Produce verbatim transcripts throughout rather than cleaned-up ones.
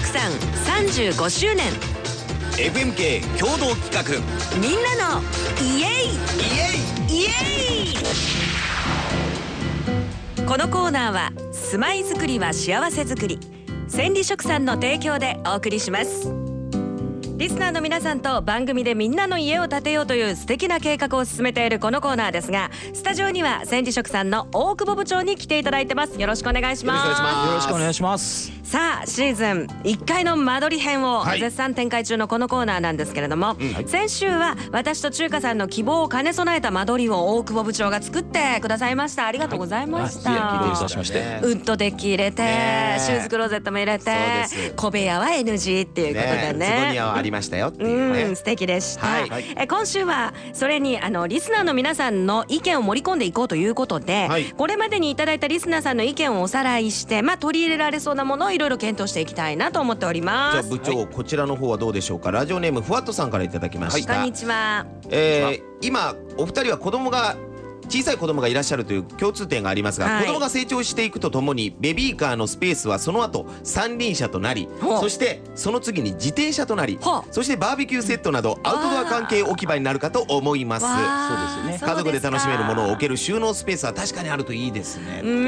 さんさんじゅうごしゅうねんエフエムケー 共同企画みんなのイエイイエイイエイ。このコーナーは住まいづくりは幸せづくり千里食産の提供でお送りします。リスナーの皆さんと番組でみんなの家を建てようという素敵な計画を進めているこのコーナーですが、スタジオには千里食産の大久保部長に来ていただいてます。よろしくお願いします。 よろしくお願いします。 さあシーズンいっかいの間取り編を絶賛展開中のこのコーナーなんですけれども、はい、先週は私と中華さんの希望を兼ね備えた間取りを大久保部長が作ってくださいました。ありがとうございました。 はい、いたしまして、 ウッドデッキ入れて、ね、シューズクローゼットも入れて、小部屋は エヌジー っていうことでね、 ね、そこにはありましたよっていうね、 うん、素敵でした、はい、 え今週はそれにあのリスナーの皆さんの意見を盛り込んでいこうということで、はい、これまでにいただいたリスナーさんの意見をおさらいして、まあ、取り入れられそうなものをいろいろ検討していきたいなと思っております。 じゃあ部長、はい、こちらの方はどうでしょうか。ラジオネームふわっとさんからいただきました、 はい、こんにちは。 えー、今お二人は子供が小さい子供がいらっしゃるという共通点がありますが、はい、子供が成長していくとともにベビーカーのスペースはその後三輪車となり、そしてその次に自転車となり、そしてバーベキューセットなどアウトドア関係置き場になるかと思います。そうですよね。家族で楽しめるものを置ける収納スペースは確かにあるといいですね。 うん、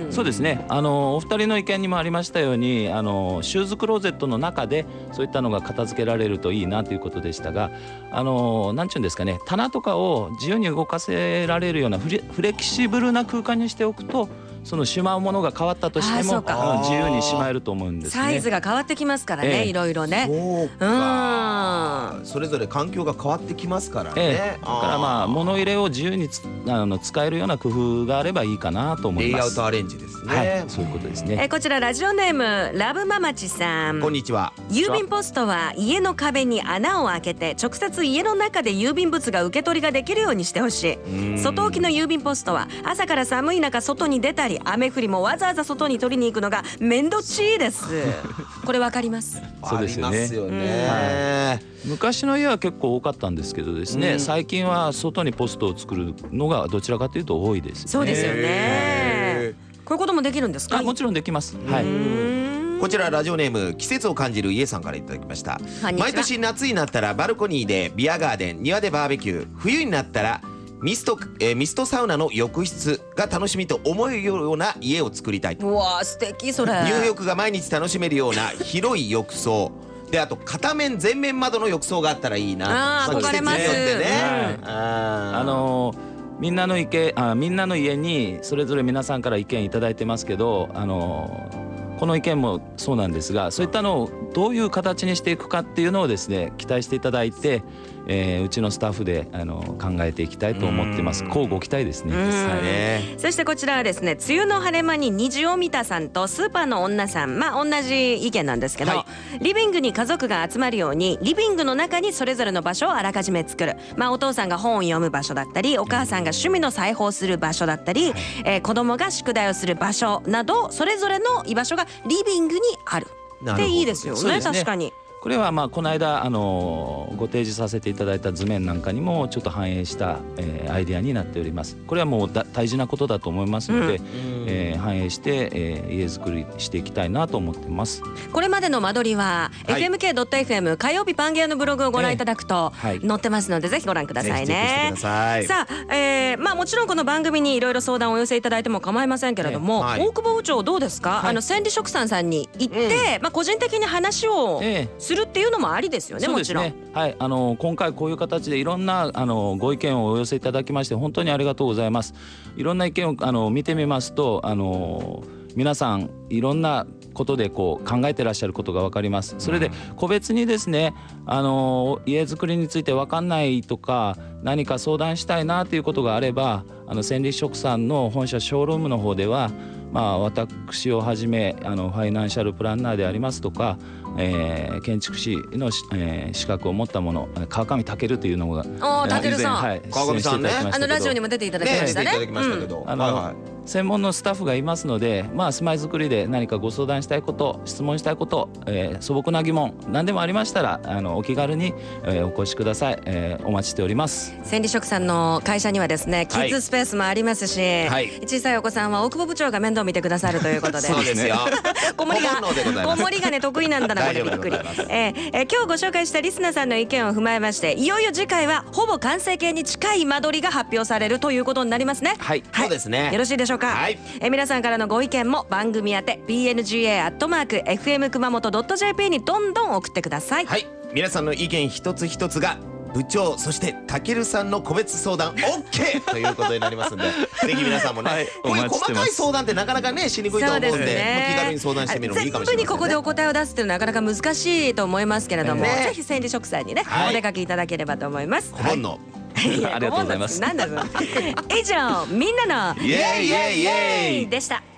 そうですね。あのお二人の意見にもありましたように、あのシューズクローゼットの中でそういったのが片付けられるといいなということでしたが、あのなんちゅうんですかね、棚とかを自由に動かせられるようなフレ、フレキシブルな空間にしておくと、そのしまうものが変わったとしても自由にしまえると思うんですね。 サイズが変わってきますからね、ええ、いろいろね。 そうか、うん、それぞれ環境が変わってきますからね、 ええ、だからまあ物入れを自由につあの使えるような工夫があればいいかなと思います。 レイアウトアレンジですね、 はい、そういうことですね。 えこちらラジオネームラブママチさん、 こんにちは。 郵便ポストは家の壁に穴を開けて直接家の中で郵便物が受け取りができるようにしてほしい。外置きの郵便ポストは朝から寒い中外に出たり、雨降りもわざわざ外に取りに行くのが面倒ちいです。これわかります。 そうですよね。 ありますよね、 はい、昔の家は結構多かったんですけどですね、うん、最近は外にポストを作るのがどちらかというと多いです、ね、 そうですよね。こういうこともできるんですか。 もちろんできます、はい。 こちらラジオネーム季節を感じる家さんからいただきました。毎年夏になったらバルコニーでビアガーデン、庭でバーベキュー、冬になったらミスト、えー、ミストサウナの浴室が楽しみと思えるような家を作りたいと。 うわー素敵それ。 入浴が毎日楽しめるような広い浴槽で、あと片面全面窓の浴槽があったらいいな。 あー、まあ、憧れます。 季節によってね、 うん、ああのーみんなの意見あみんなの家にそれぞれ皆さんから意見いただいてますけど、あのー、この意見もそうなんですが、そういったのをどういう形にしていくかっていうのをですね期待していただいて、えー、うちのスタッフであの考えていきたいと思ってます。乞うご期待ですね。はい、 そしてこちらはですね、梅雨の晴れ間に虹を見たさんとスーパーの女さん、まあ同じ意見なんですけど、はい、リビングに家族が集まるようにリビングの中にそれぞれの場所をあらかじめ作る、まあお父さんが本を読む場所だったり、お母さんが趣味の裁縫をする場所だったり、はい、えー、子供が宿題をする場所など、それぞれの居場所がリビングにあるっていいですよね。確かにこれはまあこの間あのご提示させていただいた図面なんかにもちょっと反映した、えー、アイデアになっております。これはもうだ大事なことだと思いますので、うん、えー、反映して、えー、家づくりしていきたいなと思ってます。 これまでの間取りは、はい、エフエムケードットエフエム 火曜日パンゲアのブログをご覧いただくと、えーはい、載ってますのでぜひご覧くださいね。 さいさあ、えー、まあもちろんこの番組にいろいろ相談をお寄せいただいても構いませんけれども、えーはい、大久保部長どうですか。はい、あの千里食産さんに行って、うん、まあ個人的に話をするっていうのもありですよね。もちろん、 はい、あの今回こういう形でいろんなあのご意見をお寄せいただきまして本当にありがとうございます。いろんな意見をあの見てみますと、あの皆さんいろんなことでこう考えてらっしゃることが分かります。それで個別にですね、あの家づくりについて分かんないとか何か相談したいなということがあれば、あの千里食産の本社ショールームの方では、まあ、私をはじめあのファイナンシャルプランナーでありますとか、えー、建築士の、えー、資格を持ったもの、川上健というのが、 おー、健さん、 はい、 川上さんね、 あのラジオにも出ていただきましたね。 出ていただきましたけど、 あの、はいはい、 専門のスタッフがいますので、まあ、住まいづくりで何かご相談したいこと、質問したいこと、えー、素朴な疑問何でもありましたらあのお気軽に、えー、お越しください、えー、お待ちしております。 千里食さんの会社にはですねキッズスペースもありますし、はい、小さいお子さんは大久保部長が面倒見てくださるということでそうですよ子守が子守がね得意なんだなこれびっくり、えーえー、今日ご紹介したリスナーさんの意見を踏まえまして、いよいよ次回はほぼ完成形に近い間取りが発表されるということになりますね。 はい、 はい、 そうですね。 よろしいでしょうか。 はい、 えー、皆さんからのご意見も番組宛て ピーエヌジーエー アットマーク エフエム 熊本 ドット ジェーピー にどんどん送ってください。 はい、皆さんの意見一つ一つが部長そしてたけるさんの個別相談 OK ということになりますんでぜひ皆さんもね、はい、こういう細かい相談ってなかなかねしにくいと思うんで、ね、気軽に相談してみるのもいいかもしれませんね。全部にここでお答えを出すっていうのはなかなか難しいと思いますけれども、ね、ぜひ千里食さんにね、はい、お出かけいただければと思います。 顧問のありがとうございます。 なんだろう以上みんなのイエイイエイイエイでした。